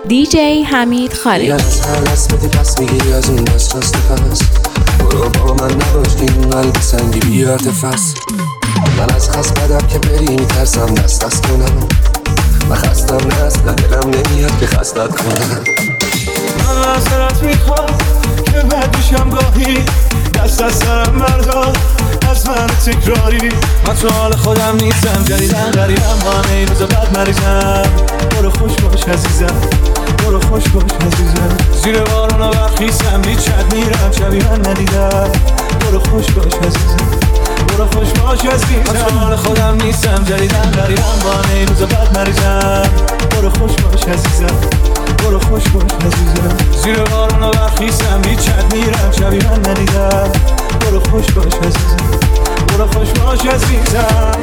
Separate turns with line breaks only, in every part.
دیجی حمید خارجی.
از هر قسمتی پس میگیری از اون دست راست پس برو با من نباش که این قلب سنگی بیارت فس. من از خست بدم که بری میترسم دست کنم. من خستم نه اصلا دلم نمیاد که خستت کنم.
من معذرت میخوام که بد میشم گاهی، دست از سرم بردار از من تکراری. من تو حال خودم نیستم، جدیدن غریبم، بانه این روزا بد مریضم. برو خوش باش عزیزم، برو خوش باش عزیزم. زیر بارونا برخیستم، بیچت میرم شبیه من ندیدم. برو خوش باش عزیزم، برو خوش باش عزیزم. من تو حال خودم نیستم، جدیدن غریبم، بانه این روزا بد مریضم. برو خوش باش عزیزم، برو خوش باش عزیزم. زیر بارونا برخیستم، بیچت میرم شبیه من ندیدم. برو خوش باش عزیزم، برو خوش باش عزیزم.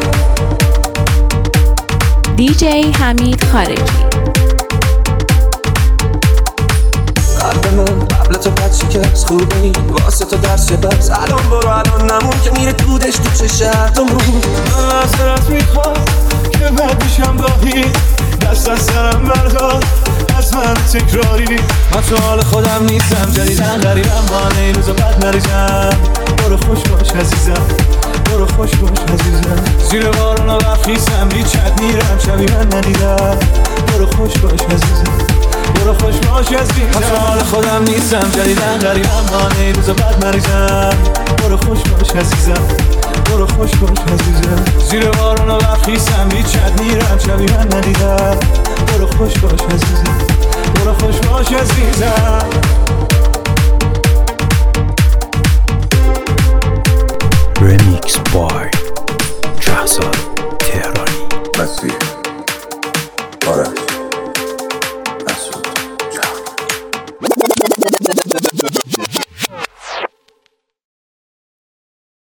دیجی حمید خارجی.
قلب من قبل تو بد شکست، خوب نی واسه تو درس بس. الان برو الان نمون که میره دودش تو چشمون.
من معذرت میخوام که بد میشم گاهی، دست از سرم بردار از من تکراری. من تو حال خودم نیستم، جدیدن غریبم، بانه این روزا بد مریضم. برو خوش باش عزیزم، برو خوش باش عزیزم. زیر بارونا برخیستم، بیچت میرم شبیه من ندیدم. برو خوش باش عزیزم، برو خوش باش عزیزم. من تو حال خودم نیستم، جدیدن غریبم، بانه این روزا بد مریضم. برو خوش باش عزیزم، برو خوش باش عزیزم. زیر بارونا برخیستم، بیچت میرم شبیه من ندیدم. برو خوش باش عزیزم، برو خوش باش عزیزم.
Remix by Jahzar Tehrani.
مسیح آرش